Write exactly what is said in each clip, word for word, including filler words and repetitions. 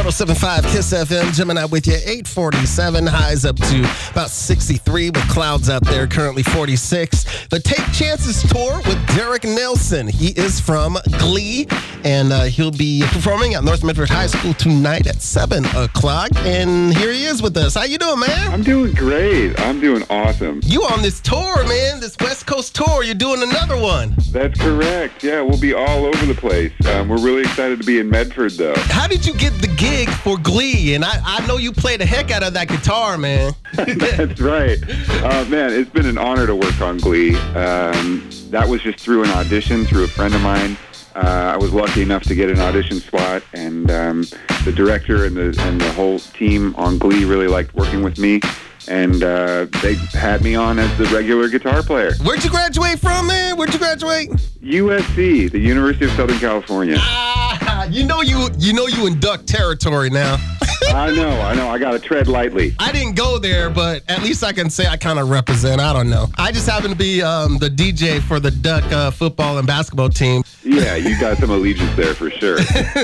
oh seven point five Kiss F M, Gemini with you, eight forty-seven, highs up to about sixty-three with clouds out there, currently forty-six. The Take Chances Tour with Derek Nelson. He is from Glee, and uh, he'll be performing at North Medford High School tonight at seven o'clock, and here he is with us. How you doing, man? I'm doing great. I'm doing awesome. You on this tour, man, this West Coast tour. You're doing another one. That's correct. Yeah, we'll be all over the place. Um, we're really excited to be in Medford, though. How did you get the gig for Glee? And I, I know you play the heck out of that guitar, man. That's right. Uh, man, it's been an honor to work on Glee. Um, that was just through an audition, through a friend of mine. Uh, I was lucky enough to get an audition spot, and um, the director and the and the whole team on Glee really liked working with me, and uh, they had me on as the regular guitar player. Where'd you graduate from, man? Where'd you graduate? U S C, the University of Southern California. Ah, you know you you know you in duck territory now. I know, I know. I got to tread lightly. I didn't go there, but at least I can say I kind of represent. I don't know. I just happen to be um, the D J for the Duck uh, football and basketball team. Yeah, you got some allegiance there for sure.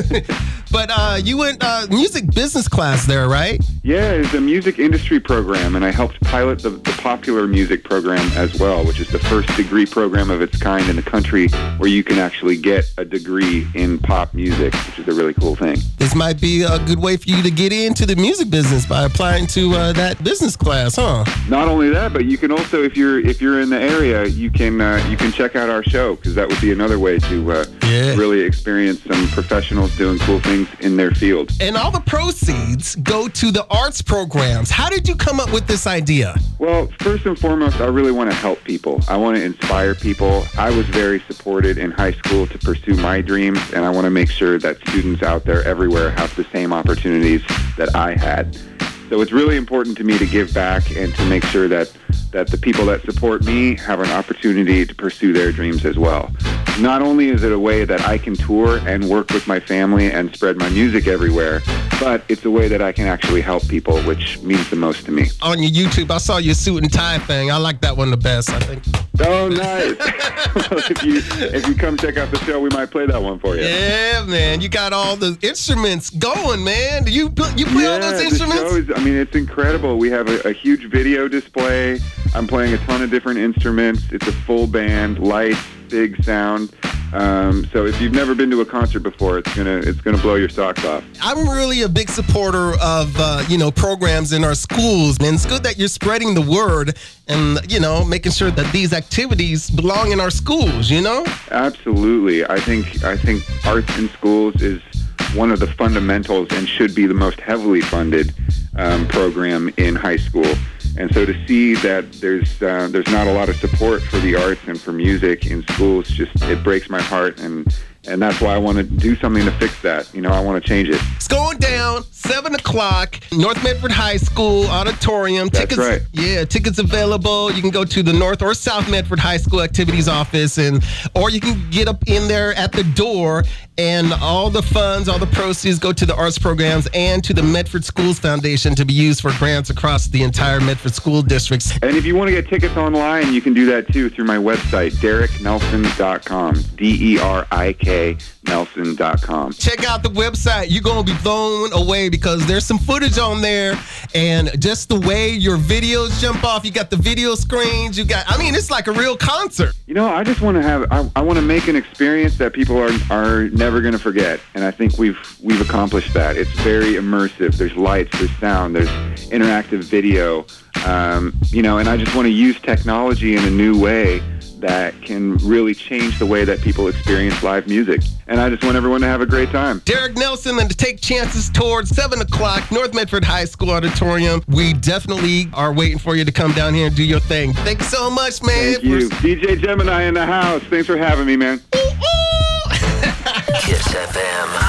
But uh, you went uh, music business class there, right? Yeah, it's a music industry program, and I helped pilot the, the popular music program as well, which is the first degree program of its kind in the country where you can actually get a degree in pop music, which is a really cool thing. This might be a good way for you to get into the music business by applying to uh, that business class, huh? Not only that, but you can also, if you're if you're in the area, you can uh, you can check out our show, because that would be another way to uh, yeah. really experience some professionals doing cool things in their field. And all the proceeds go to the arts programs. How did you come up with this idea? Well, first and foremost, I really want to help people. I want to inspire people. I was very supported in high school to pursue my dreams, and I want to make sure that students out there everywhere have the same opportunities that I had. So it's really important to me to give back and to make sure that, that the people that support me have an opportunity to pursue their dreams as well. Not only is it a way that I can tour and work with my family and spread my music everywhere, but it's a way that I can actually help people, which means the most to me. On your YouTube, I saw your suit and tie thing. I like that one the best, I think. Oh, nice. if you if you come check out the show, we might play that one for you. Yeah, man. You got all the instruments going, man. Do you, you play yeah, all those the instruments? show is, I mean, it's incredible. We have a, a huge video display. I'm playing a ton of different instruments. It's a full band, lights, big sound. Um, so if you've never been to a concert before, it's gonna it's gonna blow your socks off. I'm really a big supporter of uh, you know programs in our schools, and it's good that you're spreading the word and you know making sure that these activities belong in our schools. You know. Absolutely, I think I think arts in schools is one of the fundamentals and should be the most heavily funded um, program in high school. And so to see that there's uh, there's not a lot of support for the arts and for music in schools, just it breaks my heart, and and that's why I want to do something to fix that. You know, I want to change it. It's going down seven o'clock, North Medford High School auditorium. That's tickets, right. Yeah, tickets available. You can go to the North or South Medford High School activities office, and or you can get up in there at the door. And all the funds, all the proceeds go to the arts programs and to the Medford Schools Foundation to be used for grants across the entire Medford school districts. And if you want to get tickets online, you can do that too through my website, derek nelson dot com. D E R I K Nelson dot com. Check out the website. You're going to be blown away because there's some footage on there, and just the way your videos jump off. You got the video screens. You got, I mean, it's like a real concert. You know, I just want to have, I, I want to make an experience that people are are never going to forget, and I think we've we've accomplished that. It's very immersive. There's lights, there's sound, there's interactive video, um, you know, and I just want to use technology in a new way that can really change the way that people experience live music. And I just want everyone to have a great time. Derek Nelson and the Take Chances Tour, seven o'clock, North Medford High School Auditorium. We definitely are waiting for you to come down here and do your thing. Thank you so much, man. Thank you. D J Gemini in the house. Thanks for having me, man. Ooh, ooh. Kiss F M.